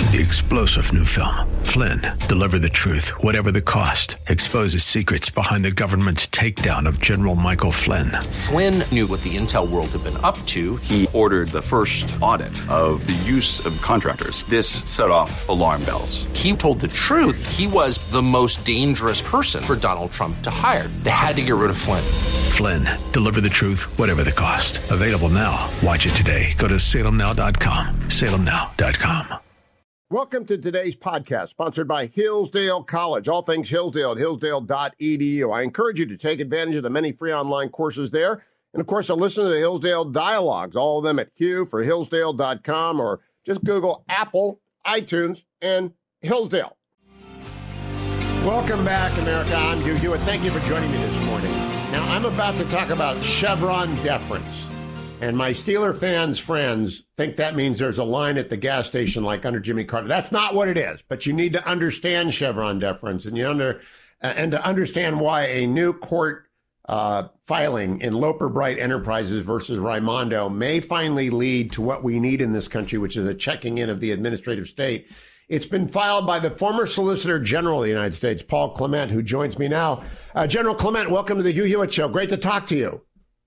The explosive new film, Flynn, deliver the truth, whatever the cost, exposes secrets behind the government's takedown of General Michael Flynn. Flynn knew what the intel world had been up to. He ordered the first audit of the use of contractors. This set off alarm bells. He told the truth. He was the most dangerous person for Donald Trump to hire. They had to get rid of Flynn. Flynn, deliver the truth, whatever the cost. Available now. Watch it today. Go to salemnow.com. salemnow.com. Welcome to today's podcast, sponsored by Hillsdale College. All things Hillsdale at hillsdale.edu. I encourage you to take advantage of the many free online courses there. And, of course, to listen to the Hillsdale Dialogues, all of them at hillsdale.com, or just Google Apple, iTunes, and Hillsdale. Welcome back, America. I'm Hugh Hewitt. Thank you for joining me this morning. Now, I'm about to talk about Chevron deference. And my Steeler fans' friends think that means there's a line at the gas station like under Jimmy Carter. That's not what it is. But you need to understand Chevron deference and to understand why a new court filing in Loper Bright Enterprises versus Raimondo may finally lead to what we need in this country, which is a checking in of the administrative state. It's been filed by the former Solicitor General of the United States, Paul Clement, who joins me now. General Clement, welcome to the Hugh Hewitt Show. Great to talk to you.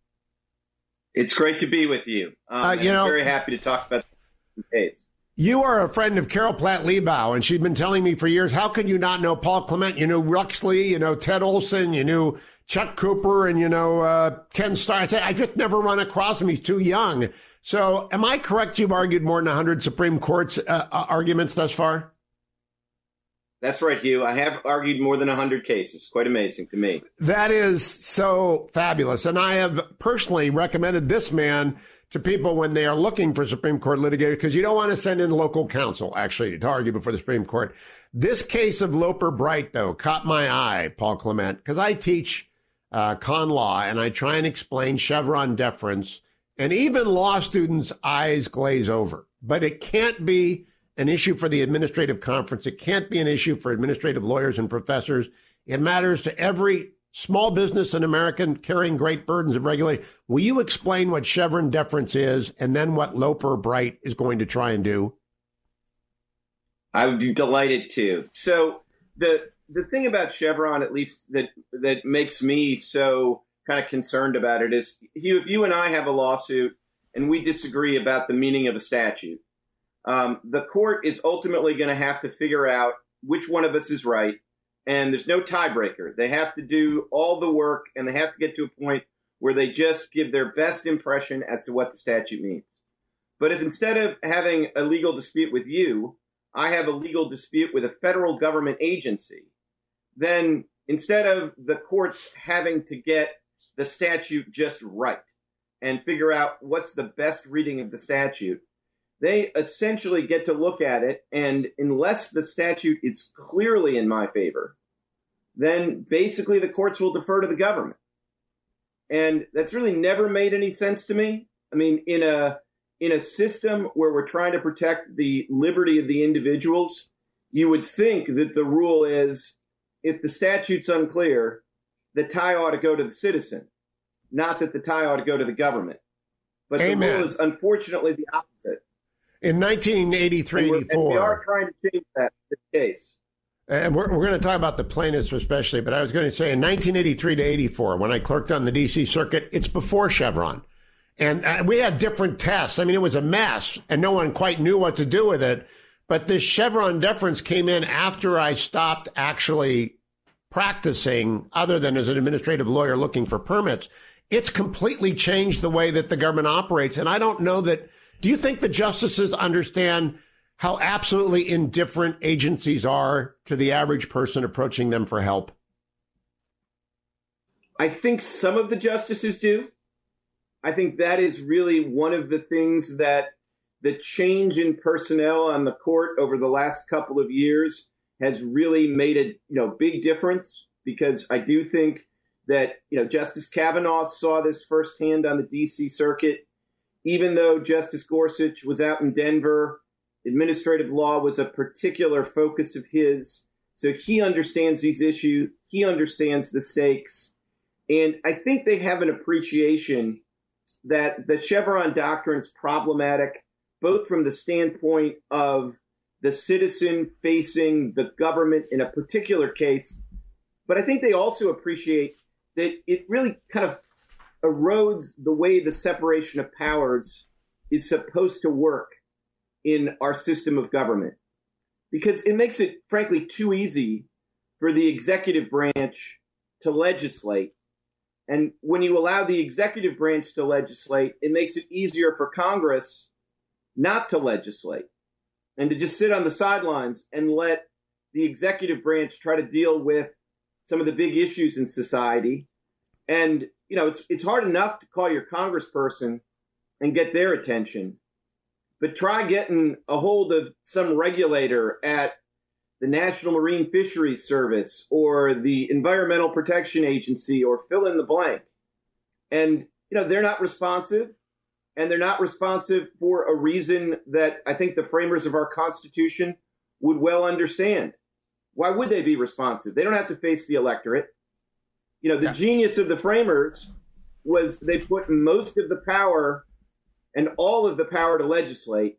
It's great to be with you. I'm very happy to talk about the case. You are a friend of Carol Platt-Liebau, and she'd been telling me for years, how could you not know Paul Clement? You knew Ruxley, you know Ted Olson, you knew Chuck Cooper, and you know Ken Starr. I said, I just never run across him. He's too young. So am I correct? You've argued more than 100 Supreme Court's arguments thus far? That's right, Hugh. I have argued more than 100 cases. Quite amazing to me. That is so fabulous. And I have personally recommended this man to people when they are looking for Supreme Court litigators, because you don't want to send in local counsel, actually, to argue before the Supreme Court. This case of Loper Bright, though, caught my eye, Paul Clement, because I teach con law, and I try and explain Chevron deference, and even law students' eyes glaze over. But it can't be an issue for the administrative conference. It can't be an issue for administrative lawyers and professors. It matters to every small business in America carrying great burdens of regulation. Will you explain what Chevron deference is and then what Loper Bright is going to try and do? I would be delighted to. So the thing about Chevron, at least that makes me so kind of concerned about it, is, Hugh, if you and I have a lawsuit and we disagree about the meaning of a statute, the court is ultimately going to have to figure out which one of us is right, and there's no tiebreaker. They have to do all the work, and they have to get to a point where they just give their best impression as to what the statute means. But if instead of having a legal dispute with you, I have a legal dispute with a federal government agency, then instead of the courts having to get the statute just right and figure out what's the best reading of the statute, they essentially get to look at it, and unless the statute is clearly in my favor, then basically the courts will defer to the government. And that's really never made any sense to me. I mean, in a system where we're trying to protect the liberty of the individuals, you would think that the rule is, if the statute's unclear, the tie ought to go to the citizen, not that the tie ought to go to the government. But Amen. The rule is unfortunately the opposite. In 1983-84. And we are trying to change that case. And we're going to talk about the plaintiffs especially, but I was going to say in 1983 to 84, when I clerked on the D.C. Circuit, it's before Chevron. And we had different tests. I mean, it was a mess, and no one quite knew what to do with it. But this Chevron deference came in after I stopped actually practicing, other than as an administrative lawyer looking for permits. It's completely changed the way that the government operates. And I don't know that. Do you think the justices understand how absolutely indifferent agencies are to the average person approaching them for help? I think some of the justices do. I think that is really one of the things that the change in personnel on the court over the last couple of years has really made a big difference, because I do think that Justice Kavanaugh saw this firsthand on the D.C. Circuit. Even though Justice Gorsuch was out in Denver, administrative law was a particular focus of his. So he understands these issues. He understands the stakes. And I think they have an appreciation that the Chevron doctrine is problematic, both from the standpoint of the citizen facing the government in a particular case. But I think they also appreciate that it really kind of erodes the way the separation of powers is supposed to work in our system of government, because it makes it, frankly, too easy for the executive branch to legislate. And when you allow the executive branch to legislate, it makes it easier for Congress not to legislate and to just sit on the sidelines and let the executive branch try to deal with some of the big issues in society. And, you know, it's hard enough to call your congressperson and get their attention, but try getting a hold of some regulator at the National Marine Fisheries Service or the Environmental Protection Agency or fill in the blank. And, you know, they're not responsive, and they're not responsive for a reason that I think the framers of our Constitution would well understand. Why would they be responsive? They don't have to face the electorate. You know, the genius of the framers was they put most of the power and all of the power to legislate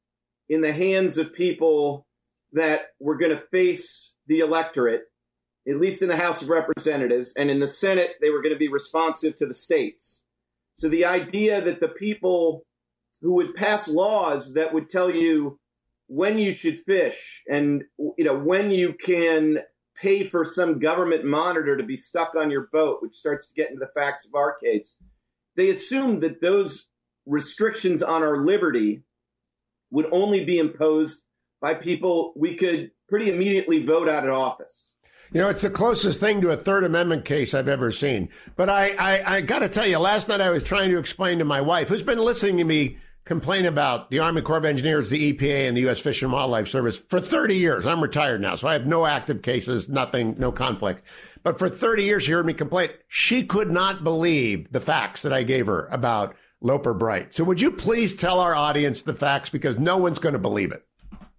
in the hands of people that were going to face the electorate, at least in the House of Representatives, and in the Senate, they were going to be responsive to the states. So the idea that the people who would pass laws that would tell you when you should fish and, you know, when you can pay for some government monitor to be stuck on your boat, which starts to get into the facts of our case, they assumed that those restrictions on our liberty would only be imposed by people we could pretty immediately vote out of office. You know, it's the closest thing to a Third Amendment case I've ever seen. But I got to tell you, last night I was trying to explain to my wife, who's been listening to me complain about the Army Corps of Engineers, the EPA, and the U.S. Fish and Wildlife Service for 30 years. I'm retired now, so I have no active cases, nothing, no conflict. But for 30 years, she heard me complain. She could not believe the facts that I gave her about Loper Bright. So would you please tell our audience the facts, because no one's going to believe it?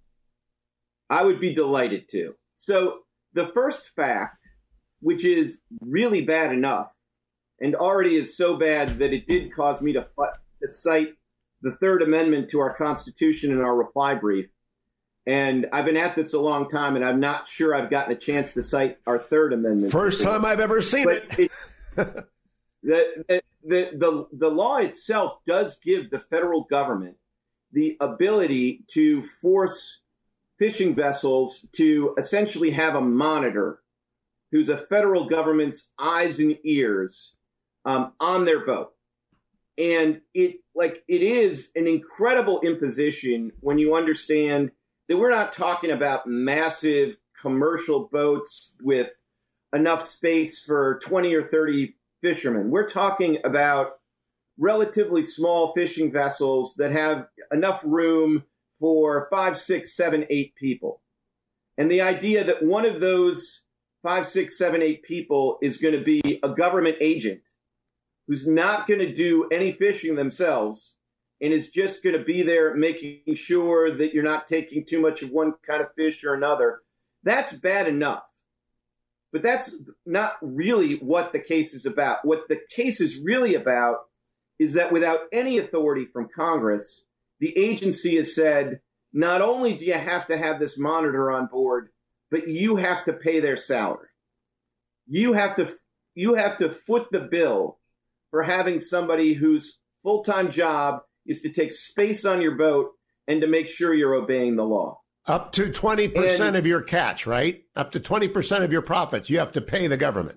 I would be delighted to. So the first fact, which is really bad enough, and already is so bad that it did cause me to cite the Third Amendment to our Constitution in our reply brief. And I've been at this a long time, and I'm not sure I've gotten a chance to cite our Third Amendment. First time I've ever seen it. The law itself does give the federal government the ability to force fishing vessels to essentially have a monitor who's a federal government's eyes and ears on their boat. And it is an incredible imposition when you understand that we're not talking about massive commercial boats with enough space for 20 or 30 fishermen. We're talking about relatively small fishing vessels that have enough room for 5, 6, 7, 8 people. And the idea that one of those 5, 6, 7, 8 people is going to be a government agent who's not going to do any fishing themselves and is just going to be there making sure that you're not taking too much of one kind of fish or another, that's bad enough. But that's not really what the case is about. What the case is really about is that without any authority from Congress, the agency has said, not only do you have to have this monitor on board, but you have to pay their salary. You have to foot the bill for having somebody whose full-time job is to take space on your boat and to make sure you're obeying the law. Up to 20% of your catch, right? Up to 20% of your profits, you have to pay the government.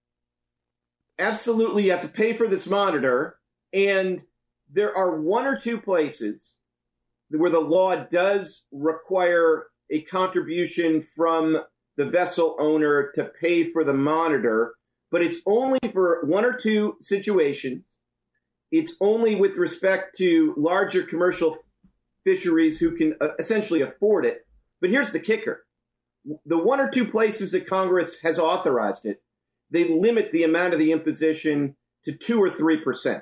Absolutely, you have to pay for this monitor. And there are one or two places where the law does require a contribution from the vessel owner to pay for the monitor, but it's only for one or two situations. It's only with respect to larger commercial fisheries who can essentially afford it. But here's the kicker. The one or two places that Congress has authorized it, they limit the amount of the imposition to 2 or 3%.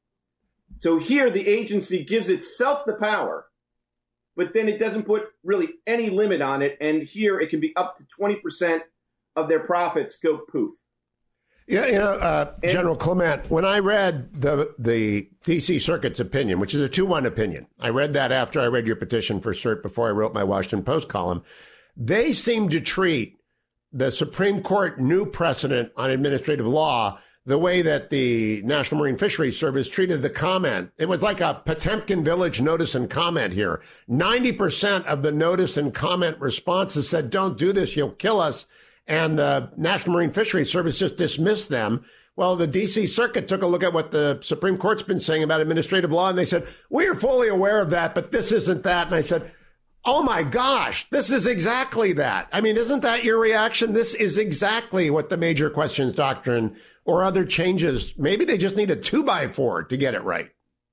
So here the agency gives itself the power, but then it doesn't put really any limit on it. And here it can be up to 20% of their profits go poof. Yeah, General Clement, when I read the D.C. Circuit's opinion, which is a 2-1 opinion, I read that after I read your petition for cert before I wrote my Washington Post column. They seem to treat the Supreme Court new precedent on administrative law the way that the National Marine Fisheries Service treated the comment. It was like a Potemkin Village notice and comment here. 90% of the notice and comment responses said, don't do this, you'll kill us. And the National Marine Fisheries Service just dismissed them. Well, the D.C. Circuit took a look at what the Supreme Court's been saying about administrative law, and they said, we are fully aware of that, but this isn't that. And I said, oh my gosh, this is exactly that. I mean, isn't that your reaction? This is exactly what the major questions doctrine or other changes, maybe they just need a 2x4 to get it right.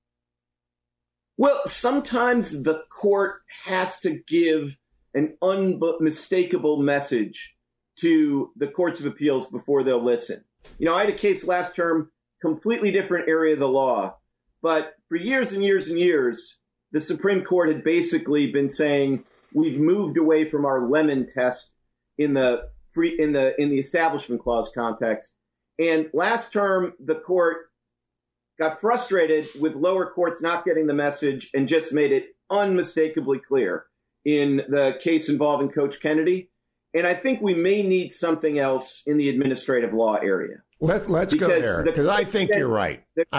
Well, sometimes the court has to give an unmistakable message to the courts of appeals before they'll listen. You know, I had a case last term, completely different area of the law, but for years and years and years, the Supreme Court had basically been saying we've moved away from our Lemon test in the Establishment Clause context. And last term, the court got frustrated with lower courts not getting the message and just made it unmistakably clear in the case involving Coach Kennedy. And I think we may need something else in the administrative law area. Let's go there, because I think you're right.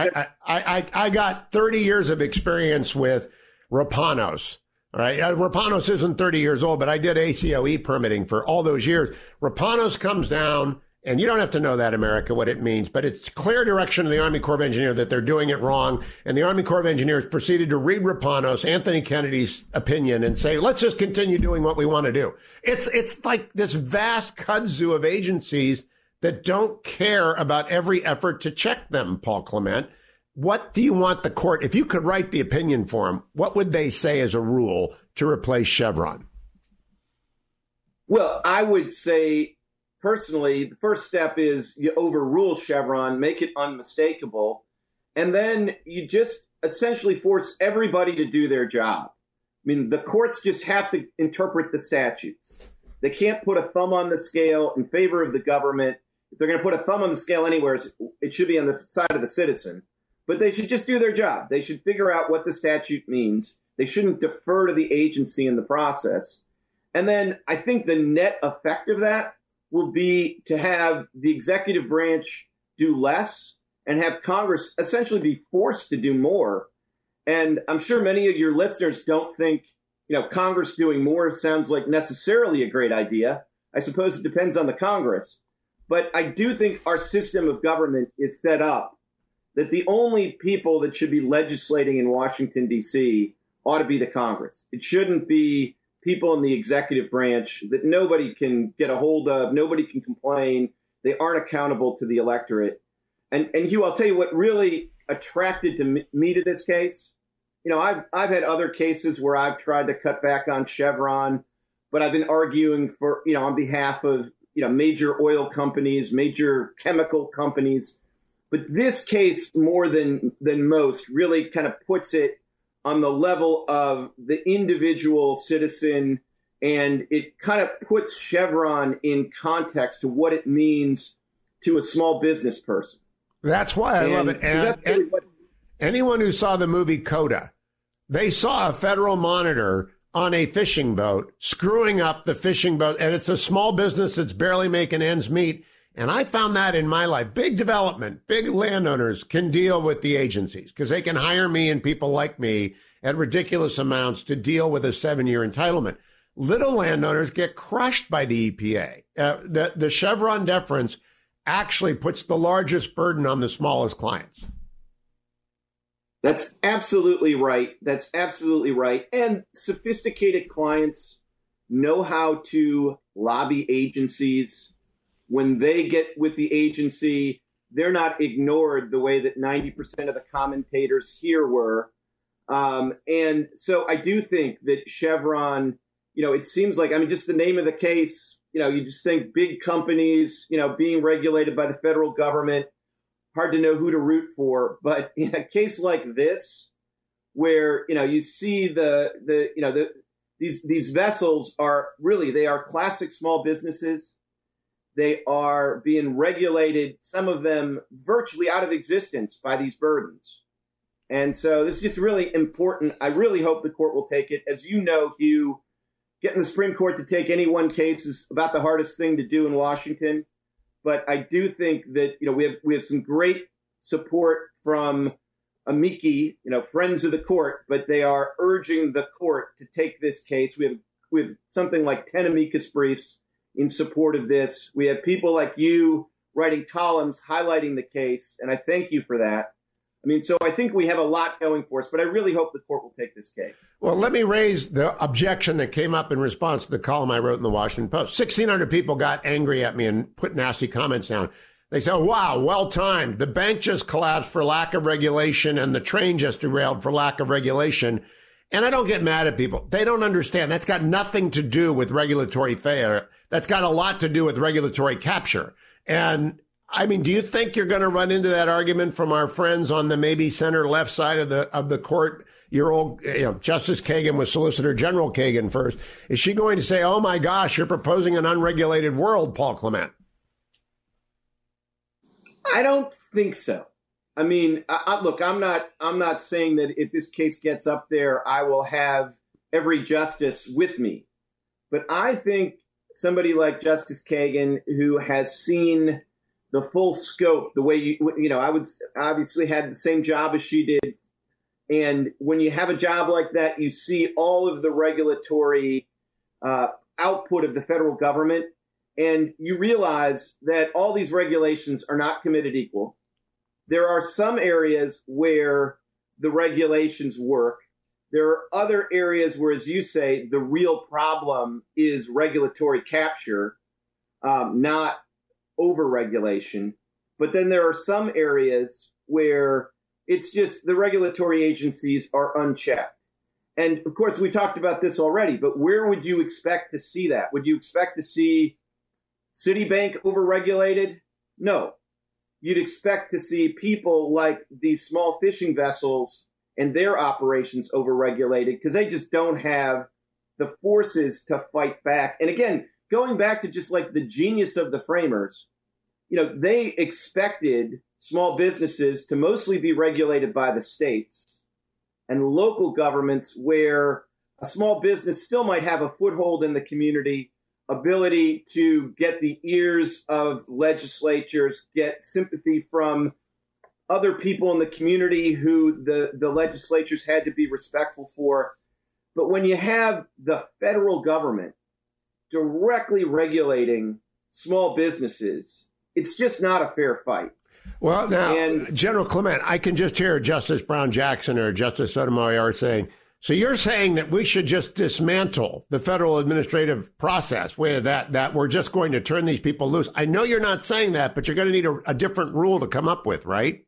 I got 30 years of experience with Rapanos. All right, Rapanos isn't 30 years old, but I did ACOE permitting for all those years. Rapanos comes down, and you don't have to know that, America, what it means, but it's clear direction of the Army Corps of Engineers that they're doing it wrong. And the Army Corps of Engineers proceeded to read Rapanos, Anthony Kennedy's opinion, and say, let's just continue doing what we want to do. It's like this vast kudzu of agencies that don't care about every effort to check them, Paul Clement. What do you want the court, if you could write the opinion for them, what would they say as a rule to replace Chevron? Well, I would say, personally, the first step is you overrule Chevron, make it unmistakable, and then you just essentially force everybody to do their job. I mean, the courts just have to interpret the statutes. They can't put a thumb on the scale in favor of the government. If they're going to put a thumb on the scale anywhere, it should be on the side of the citizen. But they should just do their job. They should figure out what the statute means. They shouldn't defer to the agency in the process. And then I think the net effect of that will be to have the executive branch do less and have Congress essentially be forced to do more. And I'm sure many of your listeners don't think, Congress doing more sounds like necessarily a great idea. I suppose it depends on the Congress. But I do think our system of government is set up that the only people that should be legislating in Washington, D.C. ought to be the Congress. It shouldn't be people in the executive branch that nobody can get a hold of, nobody can complain. They aren't accountable to the electorate. And Hugh, I'll tell you what really attracted me to this case. I've had other cases where I've tried to cut back on Chevron, but I've been arguing for, on behalf of, major oil companies, major chemical companies. But this case, more than most, really kind of puts it on the level of the individual citizen, and it kind of puts Chevron in context to what it means to a small business person. That's why I love it. And anyone who saw the movie Coda, they saw a federal monitor on a fishing boat screwing up the fishing boat, and it's a small business that's barely making ends meet. And I found that in my life. Big development, big landowners can deal with the agencies because they can hire me and people like me at ridiculous amounts to deal with a 7-year entitlement. Little landowners get crushed by the EPA. The Chevron deference actually puts the largest burden on the smallest clients. That's absolutely right. That's absolutely right. And sophisticated clients know how to lobby agencies. When they get with the agency, they're not ignored the way that 90% of the commentators here were. And so I do think that Chevron, it seems like, just the name of the case, you just think big companies, being regulated by the federal government, hard to know who to root for. But in a case like this, where, you see these vessels are really, they are classic small businesses. They are being regulated, some of them virtually out of existence by these burdens. And so this is just really important. I really hope the court will take it. As you know, Hugh, getting the Supreme Court to take any one case is about the hardest thing to do in Washington. But I do think that, we have some great support from amici, friends of the court, but they are urging the court to take this case. We have something like 10 amicus briefs in support of this. We have people like you writing columns highlighting the case, and I thank you for that. So I think we have a lot going for us, but I really hope the court will take this case. Well, let me raise the objection that came up in response to the column I wrote in the Washington Post. 1,600 people got angry at me and put nasty comments down. They said, wow, well timed. The bank just collapsed for lack of regulation and the train just derailed for lack of regulation. And I don't get mad at people. They don't understand. That's got nothing to do with regulatory failure. That's got a lot to do with regulatory capture. And do you think you're going to run into that argument from our friends on the maybe center left side of the court? Your old, Justice Kagan was Solicitor General Kagan first. Is she going to say, oh my gosh, you're proposing an unregulated world, Paul Clement? I don't think so. Look, I'm not saying that if this case gets up there, I will have every justice with me. But I think somebody like Justice Kagan, who has seen the full scope, the way I would obviously had the same job as she did. And when you have a job like that, you see all of the regulatory output of the federal government. And you realize that all these regulations are not created equal. There are some areas where the regulations work. There are other areas where, as you say, the real problem is regulatory capture, not overregulation. But then there are some areas where it's just the regulatory agencies are unchecked. And of course, we talked about this already, but where would you expect to see that? Would you expect to see Citibank overregulated? No. You'd expect to see people like these small fishing vessels and their operations overregulated because they just don't have the forces to fight back. And again, going back to just like the genius of the framers, they expected small businesses to mostly be regulated by the states and local governments where a small business still might have a foothold in the community, ability to get the ears of legislatures, get sympathy from other people in the community who the legislatures had to be respectful for. But when you have the federal government directly regulating small businesses, it's just not a fair fight. Well, now, General Clement, I can just hear Justice Brown Jackson or Justice Sotomayor saying, so you're saying that we should just dismantle the federal administrative process where that we're just going to turn these people loose. I know you're not saying that, but you're going to need a different rule to come up with, right?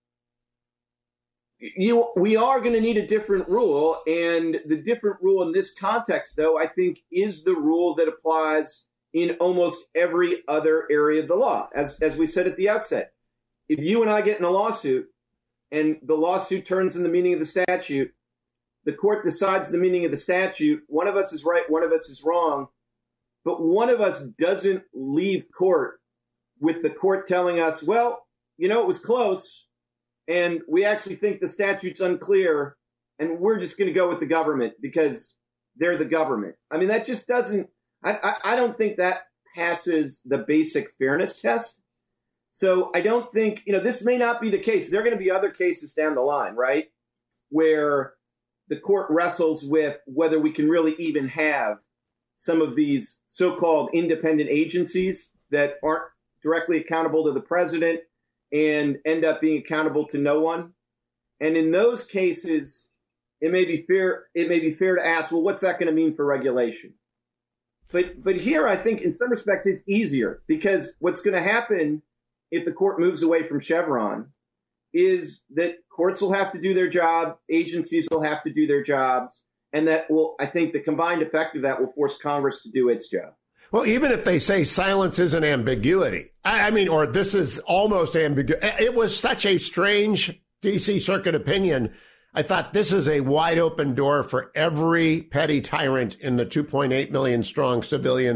We are going to need a different rule. And the different rule in this context, though, I think is the rule that applies in almost every other area of the law. As we said at the outset, if you and I get in a lawsuit and the lawsuit turns in the meaning of the statute, the court decides the meaning of the statute. One of us is right, one of us is wrong. But one of us doesn't leave court with the court telling us, well, it was close, and we actually think the statute's unclear, and we're just going to go with the government because they're the government. That just doesn't, I don't think that passes the basic fairness test. So I don't think, this may not be the case. There are going to be other cases down the line, right, where the court wrestles with whether we can really even have some of these so-called independent agencies that aren't directly accountable to the president and end up being accountable to no one. And in those cases, it may be fair to ask, well, what's that going to mean for regulation? But here, I think in some respects, it's easier because what's going to happen if the court moves away from Chevron is that courts will have to do their job, agencies will have to do their jobs, and that will, I think the combined effect of that will force Congress to do its job. Well, even if they say silence isn't ambiguity, or this is almost ambiguity, it was such a strange D.C. Circuit opinion. I thought this is a wide open door for every petty tyrant in the 2.8 million strong civilian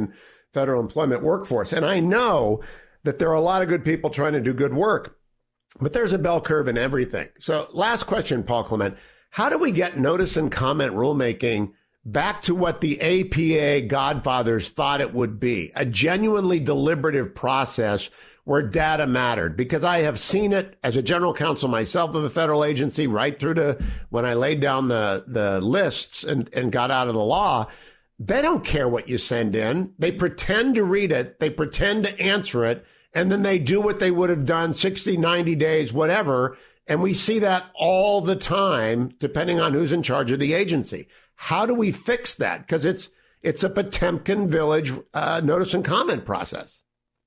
federal employment workforce. And I know that there are a lot of good people trying to do good work, but there's a bell curve in everything. So last question, Paul Clement, how do we get notice and comment rulemaking back to what the APA godfathers thought it would be, a genuinely deliberative process where data mattered? Because I have seen it as a general counsel myself of a federal agency right through to when I laid down the lists and got out of the law. They don't care what you send in. They pretend to read it. They pretend to answer it. And then they do what they would have done 60, 90 days, whatever. And we see that all the time, depending on who's in charge of the agency. How do we fix that? Because it's a Potemkin Village notice and comment process.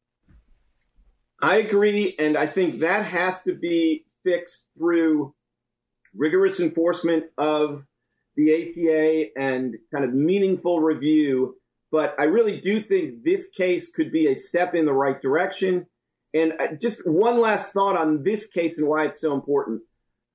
I agree. And I think that has to be fixed through rigorous enforcement of the APA and kind of meaningful review. But I really do think this case could be a step in the right direction. And just one last thought on this case and why it's so important.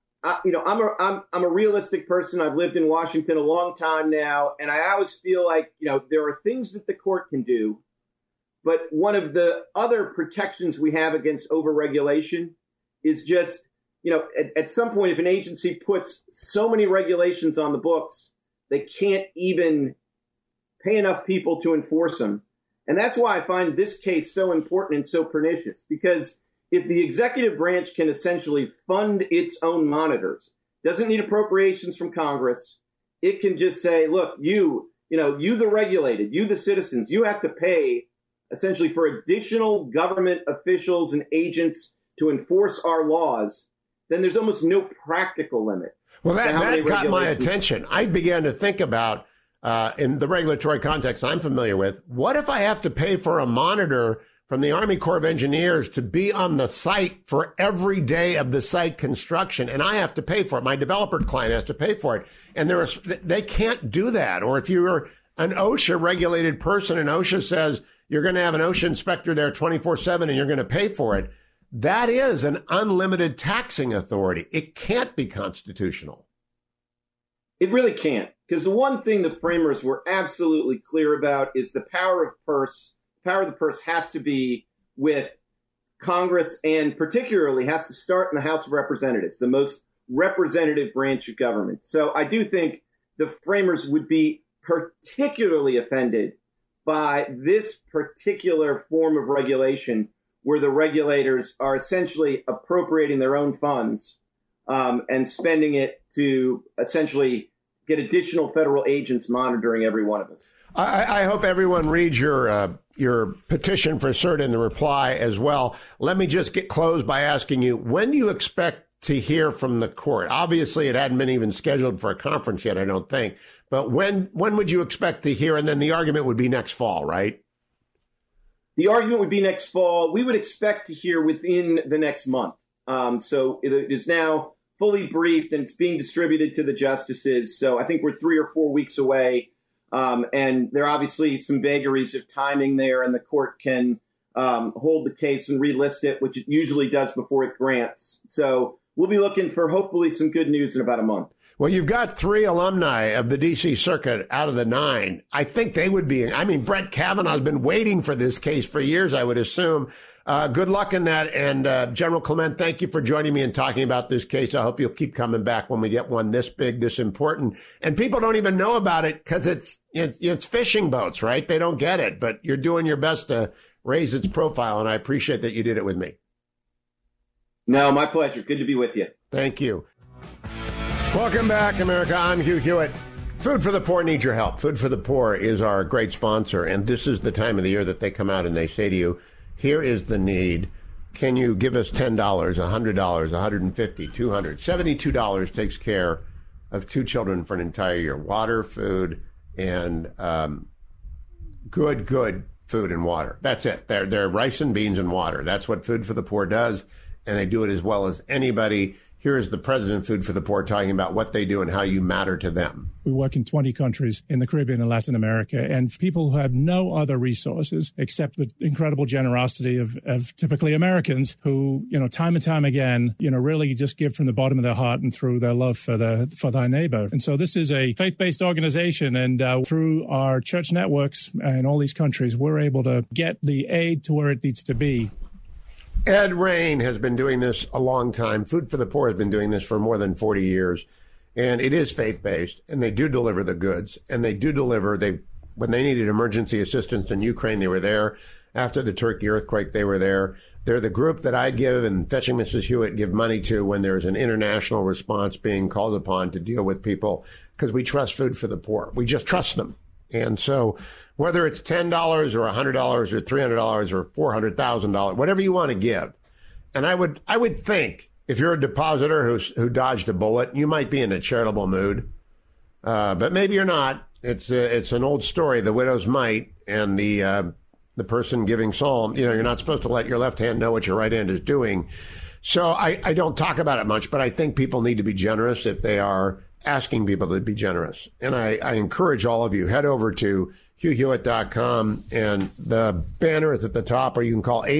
I'm a realistic person. I've lived in Washington a long time now, and I always feel like, there are things that the court can do. But one of the other protections we have against overregulation is just, at some point, if an agency puts so many regulations on the books, they can't even pay enough people to enforce them. And that's why I find this case so important and so pernicious, because if the executive branch can essentially fund its own monitors, doesn't need appropriations from Congress, it can just say, look, you the regulated, you the citizens, you have to pay essentially for additional government officials and agents to enforce our laws, then there's almost no practical limit. Well, that got my attention. I began to think about, in the regulatory context I'm familiar with, what if I have to pay for a monitor from the Army Corps of Engineers to be on the site for every day of the site construction, and I have to pay for it. My developer client has to pay for it. And they can't do that. Or if you're an OSHA regulated person and OSHA says you're going to have an OSHA inspector there 24/7 and you're going to pay for it, that is an unlimited taxing authority. It can't be constitutional. It really can't. Because the one thing the framers were absolutely clear about is the power of the purse has to be with Congress, and particularly has to start in the House of Representatives, the most representative branch of government. So I do think the framers would be particularly offended by this particular form of regulation, where the regulators are essentially appropriating their own funds and spending it to essentially get additional federal agents monitoring every one of us. I hope everyone reads your petition for cert in the reply as well. Let me just get closed by asking you, when do you expect to hear from the court? Obviously, it hadn't been even scheduled for a conference yet, I don't think. But when would you expect to hear? And then the argument would be next fall, right? The argument would be next fall. We would expect to hear within the next month. So it is now fully briefed and it's being distributed to the justices. So I think we're 3 or 4 weeks away. And there are obviously some vagaries of timing there, and the court can hold the case and relist it, which it usually does before it grants. So we'll be looking for hopefully some good news in about a month. Well, you've got 3 alumni of the D.C. Circuit out of the 9. I think they would be. I mean, Brett Kavanaugh's been waiting for this case for years, I would assume. Good luck in that. And General Clement, thank you for joining me and talking about this case. I hope you'll keep coming back when we get one this big, this important. And people don't even know about it because it's fishing boats, right? They don't get it. But you're doing your best to raise its profile, and I appreciate that you did it with me. No, my pleasure. Good to be with you. Thank you. Welcome back, America. I'm Hugh Hewitt. Food for the Poor needs your help. Food for the Poor is our great sponsor, and this is the time of the year that they come out and they say to you, here is the need. Can you give us $10, $100, $150, $200? $72 takes care of 2 children for an entire year. Water, food, and good food and water. That's it. They're rice and beans and water. That's what Food for the Poor does, and they do it as well as anybody. Here is the president of Food for the Poor talking about what they do and how you matter to them. We work in 20 countries in the Caribbean and Latin America, and people who have no other resources except the incredible generosity of typically Americans who, time and time again, really just give from the bottom of their heart and through their love for their neighbor. And so this is a faith-based organization, and through our church networks in all these countries, we're able to get the aid to where it needs to be. Ed Rain has been doing this a long time. Food for the Poor has been doing this for more than 40 years. And it is faith-based, and they do deliver the goods. And they do deliver. When they needed emergency assistance in Ukraine, they were there. After the Turkey earthquake, they were there. They're the group that I give and Fetching Mrs. Hewitt give money to when there's an international response being called upon to deal with people, because we trust Food for the Poor. We just trust them. And so whether it's $10 or $100 or $300 or $400,000, whatever you want to give. And I would think if you're a depositor who dodged a bullet, you might be in a charitable mood. But maybe you're not. It's an old story. The widow's mite and the person giving psalm, you're not supposed to let your left hand know what your right hand is doing. So I don't talk about it much, but I think people need to be generous if they are asking people to be generous. And I encourage all of you, head over to HughHewitt.com, and the banner is at the top, or you can call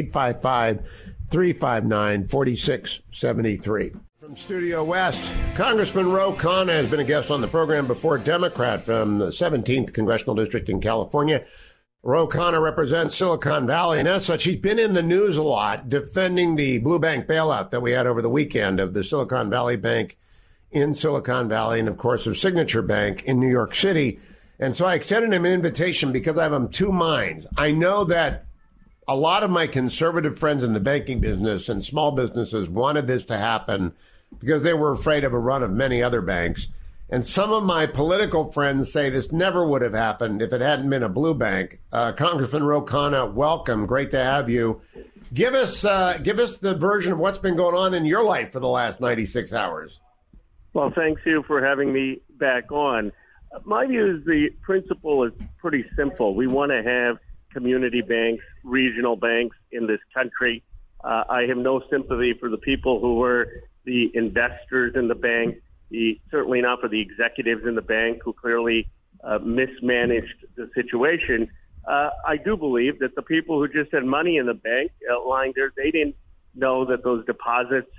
855-359-4673. From Studio West, Congressman Ro Khanna has been a guest on the program before, Democrat from the 17th Congressional District in California. Ro Khanna represents Silicon Valley, and as such, he's been in the news a lot defending the blue bank bailout that we had over the weekend of the Silicon Valley Bank in Silicon Valley, and of course of Signature Bank in New York City. And so I extended him an invitation because I have him two minds. I know that a lot of my conservative friends in the banking business and small businesses wanted this to happen because they were afraid of a run of many other banks. And some of my political friends say this never would have happened if it hadn't been a blue bank. Congressman Ro Khanna, welcome. Great to have you. Give us the version of what's been going on in your life for the last 96 hours. Well, thanks you for having me back on. My view is the principle is pretty simple. We want to have community banks, regional banks in this country. I have no sympathy for the people who were the investors in the bank, certainly not for the executives in the bank who clearly mismanaged the situation. I do believe that the people who just had money in the bank lying there, they didn't know that those deposits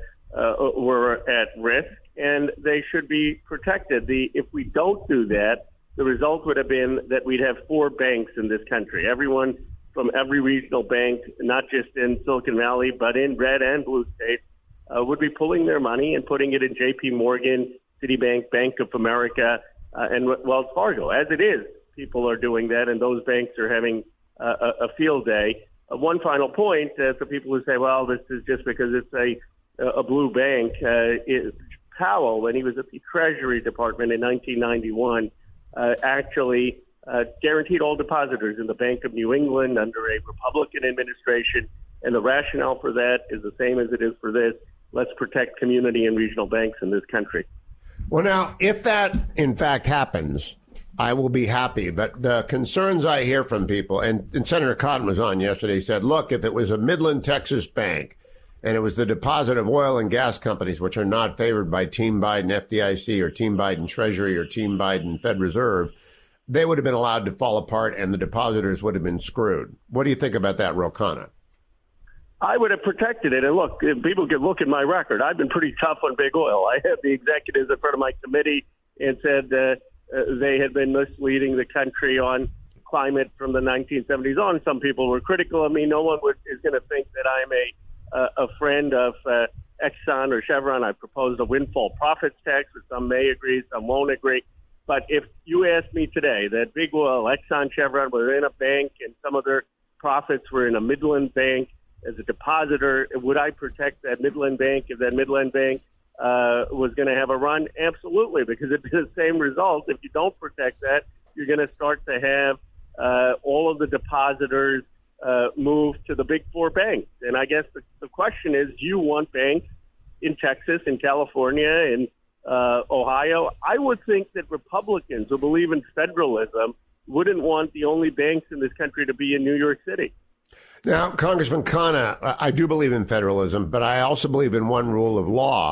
were at risk, and they should be protected. If we don't do that, the result would have been that we'd have four banks in this country. Everyone from every regional bank, not just in Silicon Valley, but in red and blue states, would be pulling their money and putting it in J.P. Morgan, Citibank, Bank of America, and Wells Fargo. As it is, people are doing that, and those banks are having a field day. One final point to people who say, well, this is just because it's a blue bank. Powell, when he was at the Treasury Department in 1991, actually guaranteed all depositors in the Bank of New England under a Republican administration. And the rationale for that is the same as it is for this. Let's protect community and regional banks in this country. Well, now, if that in fact happens, I will be happy. But the concerns I hear from people, and Senator Cotton was on yesterday, said, look, if it was a Midland, Texas bank, and it was the deposit of oil and gas companies, which are not favored by Team Biden FDIC or Team Biden Treasury or Team Biden Fed Reserve, they would have been allowed to fall apart and the depositors would have been screwed. What do you think about that, Ro Khanna? I would have protected it. And look, people can look at my record. I've been pretty tough on big oil. I had the executives in front of my committee and said they had been misleading the country on climate from the 1970s on. Some people were critical of me. No one is going to think that I'm a friend of Exxon or Chevron. I proposed a windfall profits tax, which some may agree, some won't agree. But if you ask me today that big oil, Exxon, Chevron were in a bank and some of their profits were in a Midland bank as a depositor, would I protect that Midland bank if that Midland bank was going to have a run? Absolutely, because it'd be the same result. If you don't protect that, you're going to start to have all of the depositors move to the big four banks. And I guess the question is, do you want banks in Texas, in California, in Ohio? I would think that Republicans who believe in federalism wouldn't want the only banks in this country to be in New York City. Now, Congressman Khanna, I do believe in federalism, but I also believe in one rule of law.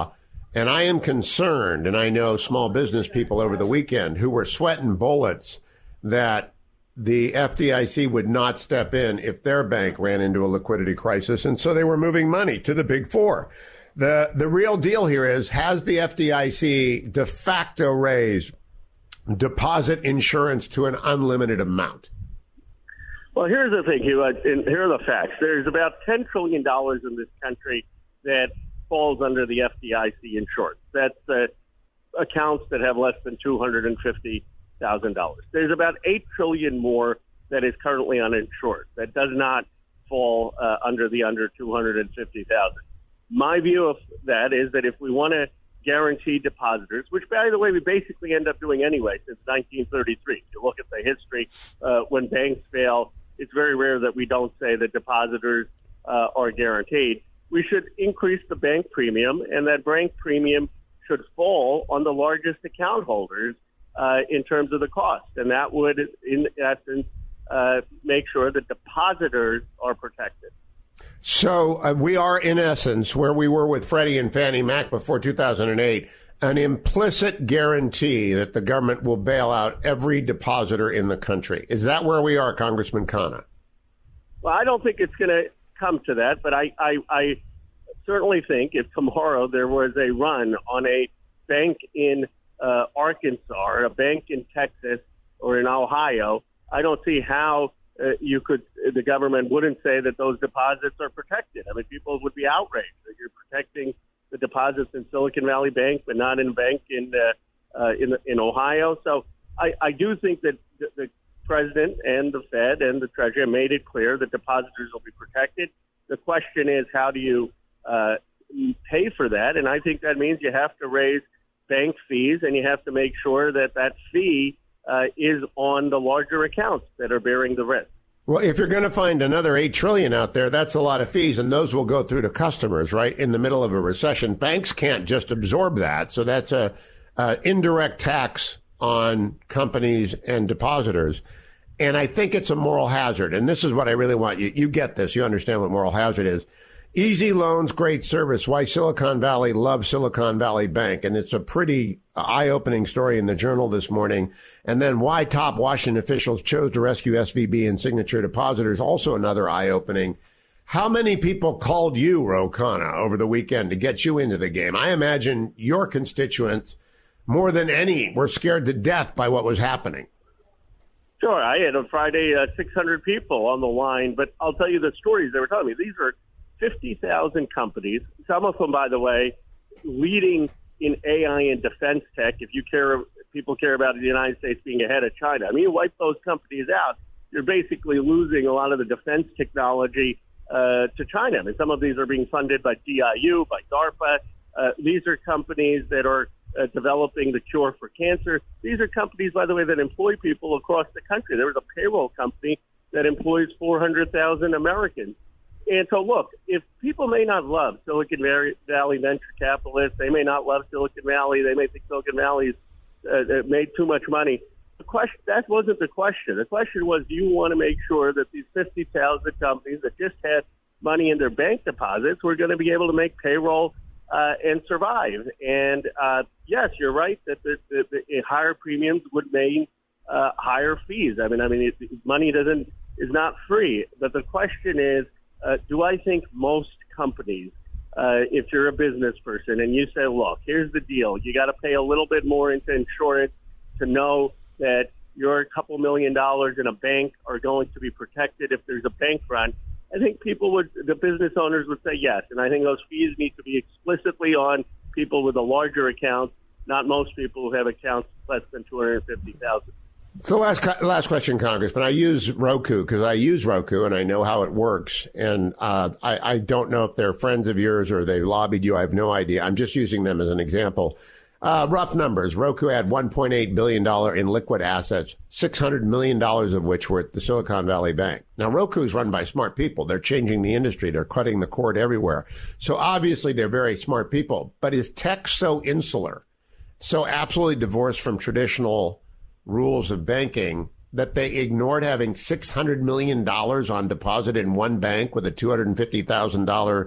And I am concerned, and I know small business people over the weekend who were sweating bullets that the FDIC would not step in if their bank ran into a liquidity crisis. And so they were moving money to the big four. The real deal here is, has the FDIC de facto raised deposit insurance to an unlimited amount? Well, here's the thing, Hugh, and here are the facts. There's about $10 trillion in this country that falls under the FDIC insurance. That's accounts that have less than $250,000. There's about $8 trillion more that is currently uninsured. That does not fall under 250,000. My view of that is that if we want to guarantee depositors, which, by the way, we basically end up doing anyway since 1933. If you look at the history, when banks fail, it's very rare that we don't say that depositors are guaranteed. We should increase the bank premium, and that bank premium should fall on the largest account holders in terms of the cost. And that would, in essence, make sure that depositors are protected. So we are, in essence, where we were with Freddie and Fannie Mac before 2008, an implicit guarantee that the government will bail out every depositor in the country. Is that where we are, Congressman Khanna? Well, I don't think it's going to come to that, but I certainly think if tomorrow there was a run on a bank in Arkansas or a bank in Texas or in Ohio, I don't see how the government wouldn't say that those deposits are protected. I mean, people would be outraged that you're protecting the deposits in Silicon Valley Bank, but not in a bank in Ohio. So I do think that the president and the Fed and the Treasury made it clear that depositors will be protected. The question is, how do you pay for that? And I think that means you have to raise bank fees, and you have to make sure that that fee is on the larger accounts that are bearing the risk. Well, if you're going to find another $8 trillion out there, that's a lot of fees, and those will go through to customers, right, in the middle of a recession. Banks can't just absorb that, so that's a indirect tax on companies and depositors. And I think it's a moral hazard, and this is what I really want you. You get this. You understand what moral hazard is. Easy loans, great service. Why Silicon Valley loves Silicon Valley Bank. And it's a pretty eye-opening story in the Journal this morning. And then why top Washington officials chose to rescue SVB and Signature Depositors, also another eye-opening. How many people called you, Ro Khanna, over the weekend to get you into the game? I imagine your constituents, more than any, were scared to death by what was happening. Sure. I had on Friday 600 people on the line, but I'll tell you the stories they were telling me. These are 50,000 companies, some of them, by the way, leading in AI and defense tech. If people care about the United States being ahead of China. I mean, you wipe those companies out, you're basically losing a lot of the defense technology to China. I mean, some of these are being funded by DIU, by DARPA. These are companies that are developing the cure for cancer. These are companies, by the way, that employ people across the country. There was a payroll company that employs 400,000 Americans. And so, look, if people may not love Silicon Valley venture capitalists, they may not love Silicon Valley, they may think Silicon Valley's made too much money. That wasn't the question. The question was, do you want to make sure that these 50,000 companies that just had money in their bank deposits were going to be able to make payroll and survive? And yes, you're right that the higher premiums would mean higher fees. I mean, money is not free. But the question is, do I think most companies, if you're a business person and you say, look, here's the deal, you got to pay a little bit more into insurance to know that your couple $1 million in a bank are going to be protected if there's a bank run, I think the business owners would say yes. And I think those fees need to be explicitly on people with the larger accounts, not most people who have accounts less than $250,000. So last question, Congressman. I use Roku because I use Roku and I know how it works. And I don't know if they're friends of yours or they lobbied you. I have no idea. I'm just using them as an example. Rough numbers. Roku had $1.8 billion in liquid assets, $600 million of which were at the Silicon Valley Bank. Now, Roku is run by smart people. They're changing the industry. They're cutting the cord everywhere. So obviously they're very smart people. But is tech so insular, so absolutely divorced from traditional rules of banking that they ignored having $600 million on deposit in one bank with a $250,000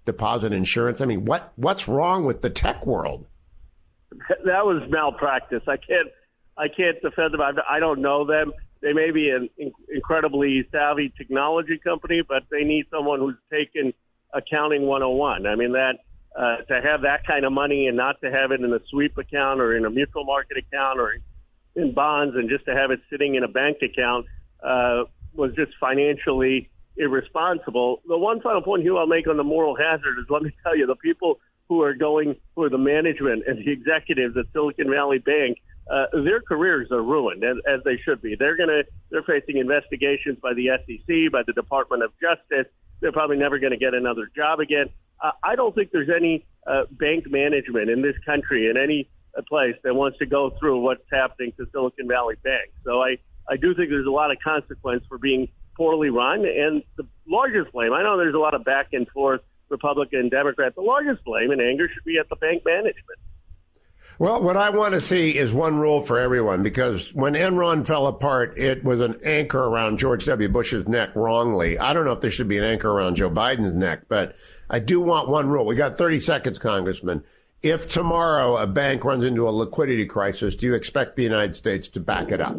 deposit insurance? I mean, what's wrong with the tech world? That was malpractice. I can't defend them. I don't know them. They may be an incredibly savvy technology company, but they need someone who's taken accounting 101. I mean, that to have that kind of money and not to have it in a sweep account or in a mutual market account or in bonds, and just to have it sitting in a bank account was just financially irresponsible. The one final point here I'll make on the moral hazard is, let me tell you, the people who are the management and the executives at Silicon Valley Bank, their careers are ruined, as they should be. They're facing investigations by the SEC, by the Department of Justice. They're probably never going to get another job again. I don't think there's any bank management in this country, in any place, that wants to go through what's happening to Silicon Valley Bank. So I do think there's a lot of consequence for being poorly run. And the largest blame, I know there's a lot of back and forth, Republican and Democrat, the largest blame and anger should be at the bank management. Well, what I want to see is one rule for everyone, because when Enron fell apart, it was an anchor around George W. Bush's neck wrongly. I don't know if there should be an anchor around Joe Biden's neck, but I do want one rule. We got 30 seconds, Congressman. If tomorrow a bank runs into a liquidity crisis, do you expect the United States to back it up?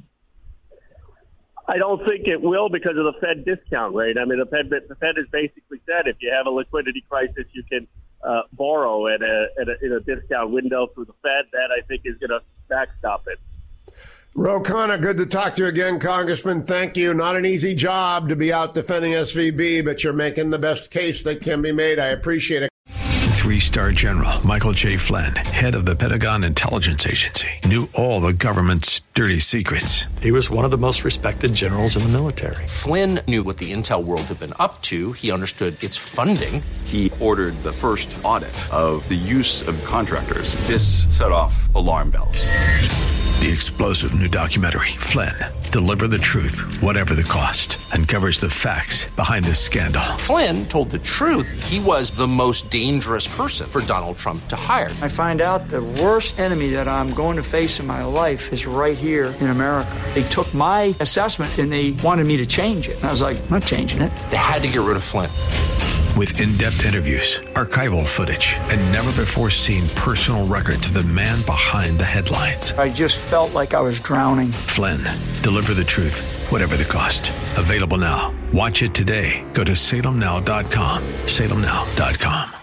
I don't think it will, because of the Fed discount rate. I mean, the Fed has basically said if you have a liquidity crisis, you can borrow in a discount window through the Fed. That, I think, is going to backstop it. Ro Khanna, good to talk to you again, Congressman. Thank you. Not an easy job to be out defending SVB, but you're making the best case that can be made. I appreciate it. 3-star General Michael J. Flynn, head of the Pentagon Intelligence Agency, knew all the government's dirty secrets. He was one of the most respected generals in the military. Flynn knew what the intel world had been up to. He understood its funding. He ordered the first audit of the use of contractors. This set off alarm bells. The explosive new documentary, Flynn, Deliver the Truth, Whatever the Cost, uncovers the facts behind this scandal. Flynn told the truth. He was the most dangerous person for Donald Trump to hire. I find out the worst enemy that I'm going to face in my life is right here in America. They took my assessment and they wanted me to change it. And I was like, I'm not changing it. They had to get rid of Flynn. With in-depth interviews, archival footage, and never-before-seen personal records of the man behind the headlines. I just felt like I was drowning. Flynn, Deliver the Truth, Whatever the Cost. Available now. Watch it today. Go to salemnow.com. salemnow.com.